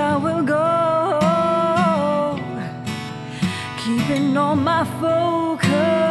I will go, keeping on my focus,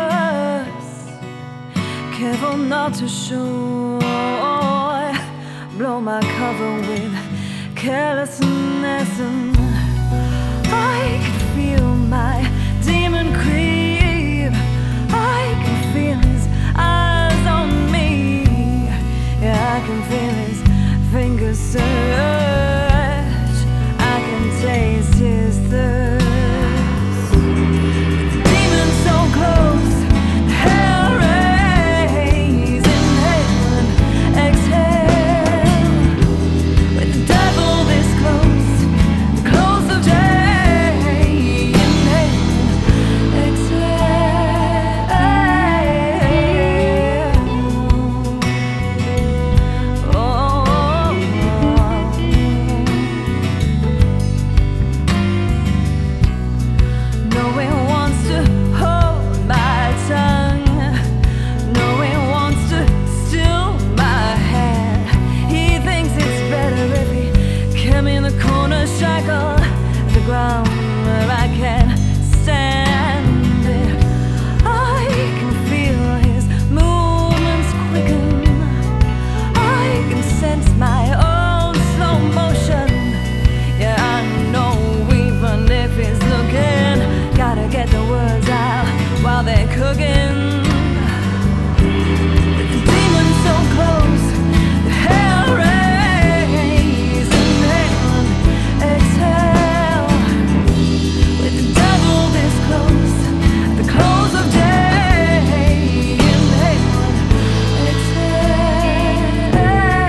careful not to show, blow my cover with carelessness, and I can feel my demon creep. I can feel his eyes on me. Yeah, I can feel his fingers search. I can taste his thirst. The demon so close, the hell rays inhale and exhale. With the devil this close, the close of day, inhale and exhale. No one wants to hold my tongue. No one wants to steal my hand. He thinks it's better if he kept me in the corner, shackled at the ground where I can't stand it. I can feel his movements quicken. I can sense my own slow motion. Yeah, I know even if he's looking, gotta get the words out while they're cooking. With the demon so close, the hell rays inhale and exhale. With the devil this close, the close of day, inhale and exhale.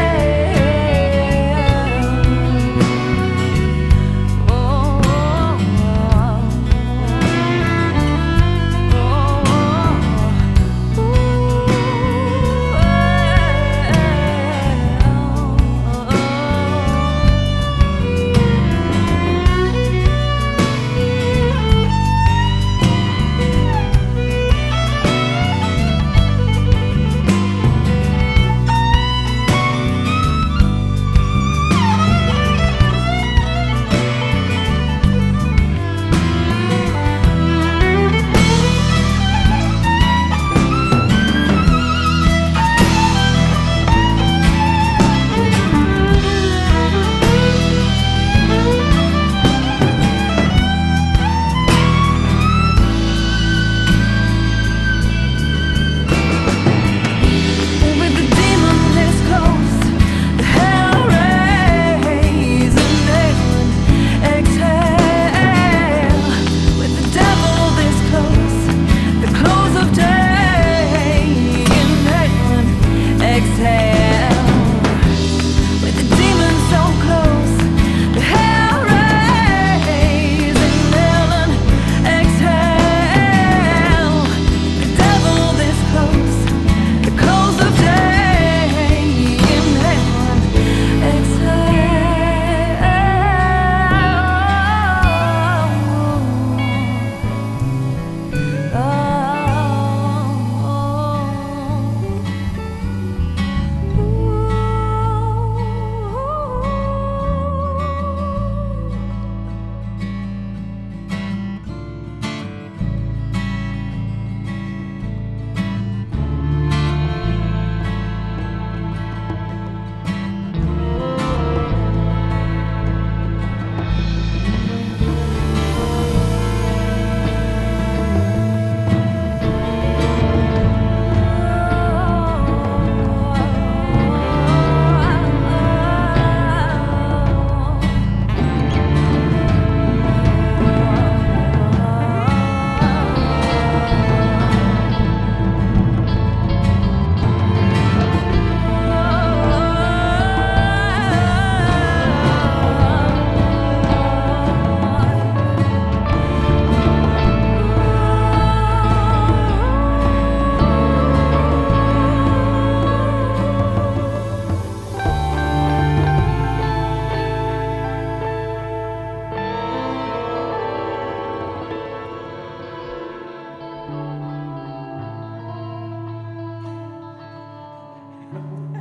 With the demon this close, the hell rays inhale and exhale. With the devil this close, the close of day, inhale and exhale. With the demon so close, the hell rays inhale and exhale. The devil this close, the close of day, inhale and Thank you.